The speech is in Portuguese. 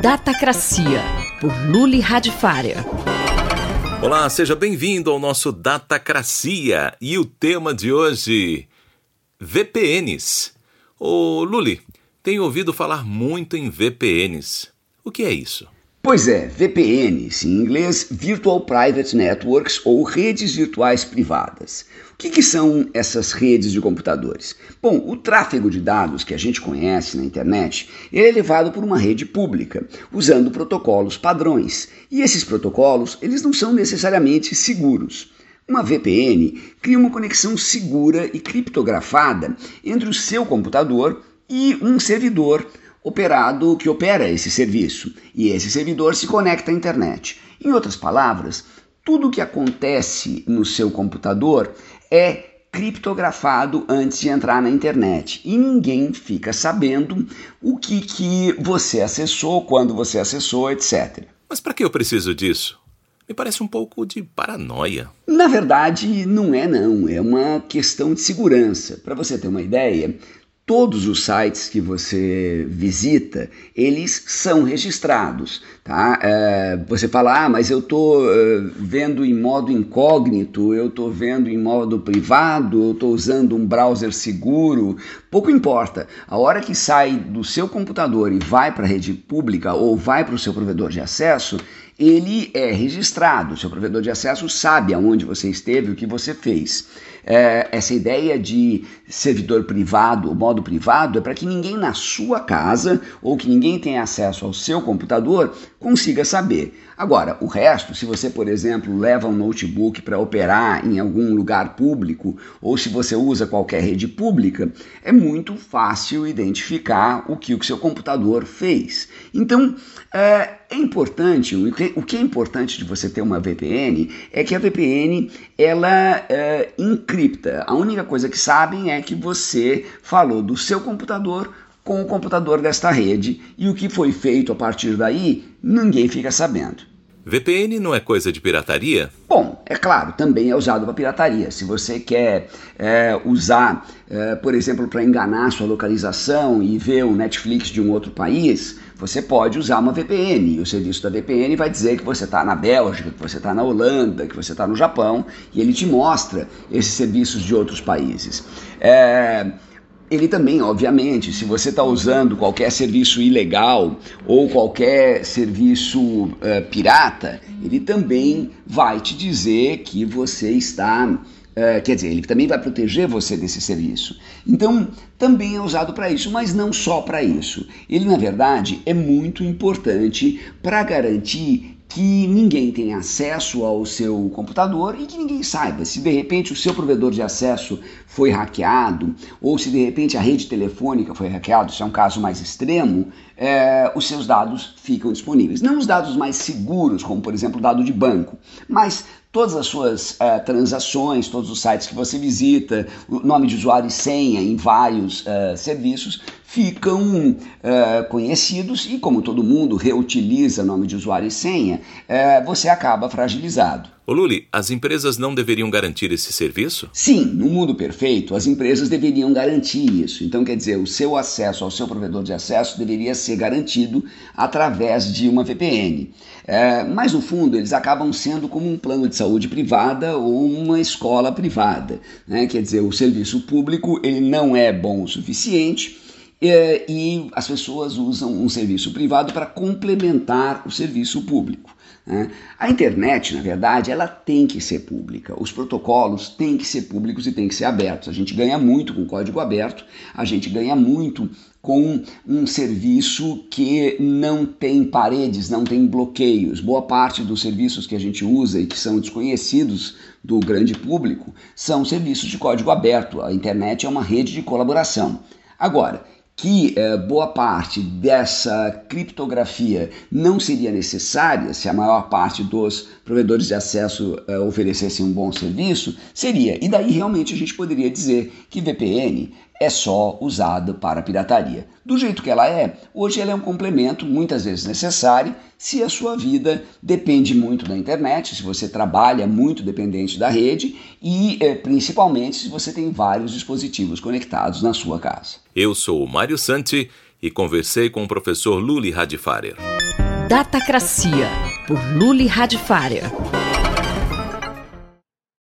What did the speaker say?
Datacracia, por Luli Radifária. Olá, seja bem-vindo ao nosso Datacracia. E o tema de hoje, VPNs. Ô Luli, tenho ouvido falar muito em VPNs. O que é isso? Pois é, VPNs, em inglês Virtual Private Networks ou redes virtuais privadas. O que são essas redes de computadores? Bom, o tráfego de dados que a gente conhece na internet, ele é levado por uma rede pública, usando protocolos padrões. E esses protocolos, eles não são necessariamente seguros. Uma VPN cria uma conexão segura e criptografada entre o seu computador e um servidor que opera esse serviço, e esse servidor se conecta à internet. Em outras palavras, tudo o que acontece no seu computador é criptografado antes de entrar na internet, e ninguém fica sabendo o que você acessou, quando você acessou, etc. Mas para que eu preciso disso? Me parece um pouco de paranoia. Na verdade, não, é uma questão de segurança. Para você ter uma ideia, todos os sites que você visita, eles são registrados, tá? Você fala, mas eu estou vendo em modo incógnito, eu estou vendo em modo privado, eu estou usando um browser seguro, pouco importa. A hora que sai do seu computador e vai para a rede pública ou vai para o seu provedor de acesso, ele é registrado, o seu provedor de acesso sabe aonde você esteve, o que você fez. Essa ideia de servidor privado, o modo privado, é para que ninguém na sua casa ou que ninguém tenha acesso ao seu computador consiga saber. Agora, o resto, se você, por exemplo, leva um notebook para operar em algum lugar público ou se você usa qualquer rede pública, é muito fácil identificar o que o seu computador fez. Então, é importante, o que é importante de você ter uma VPN é que a VPN, ela encripta. A única coisa que sabem é que você falou do seu computador com o computador desta rede e o que foi feito a partir daí, ninguém fica sabendo. VPN não é coisa de pirataria? Bom, é claro, também é usado para pirataria. Se você quer usar, por exemplo, para enganar sua localização e ver o Netflix de um outro país, você pode usar uma VPN. E o serviço da VPN vai dizer que você está na Bélgica, que você está na Holanda, que você está no Japão, e ele te mostra esses serviços de outros países. Ele também, obviamente, se você está usando qualquer serviço ilegal ou qualquer serviço pirata, ele também vai te dizer que você está... ele também vai proteger você desse serviço. Então, também é usado para isso, mas não só para isso. Ele, na verdade, é muito importante para garantir que ninguém tenha acesso ao seu computador e que ninguém saiba. Se de repente o seu provedor de acesso foi hackeado ou se de repente a rede telefônica foi hackeada, isso é um caso mais extremo, os seus dados ficam disponíveis. Não os dados mais seguros, como por exemplo o dado de banco, mas todas as suas transações, todos os sites que você visita, o nome de usuário e senha em vários serviços ficam conhecidos e como todo mundo reutiliza nome de usuário e senha, você acaba fragilizado. Ô Luli, as empresas não deveriam garantir esse serviço? Sim, no mundo perfeito, as empresas deveriam garantir isso. Então, quer dizer, o seu acesso ao seu provedor de acesso deveria ser garantido através de uma VPN. Mas, no fundo, eles acabam sendo como um plano de saúde privada ou uma escola privada, né? Quer dizer, o serviço público ele não é bom o suficiente e as pessoas usam um serviço privado para complementar o serviço público. A internet, na verdade, ela tem que ser pública. Os protocolos têm que ser públicos e têm que ser abertos. A gente ganha muito com código aberto, a gente ganha muito com um serviço que não tem paredes, não tem bloqueios. Boa parte dos serviços que a gente usa e que são desconhecidos do grande público são serviços de código aberto. A internet é uma rede de colaboração. Agora, que boa parte dessa criptografia não seria necessária se a maior parte dos provedores de acesso oferecessem um bom serviço, seria. E daí realmente a gente poderia dizer que VPN é só usada para pirataria. Do jeito que ela é, hoje ela é um complemento muitas vezes necessário se a sua vida depende muito da internet, se você trabalha muito dependente da rede e principalmente se você tem vários dispositivos conectados na sua casa. Eu sou o Mário Santi e conversei com o professor Luli Hadjifarer. Datacracia, por Luli Hadjifarer.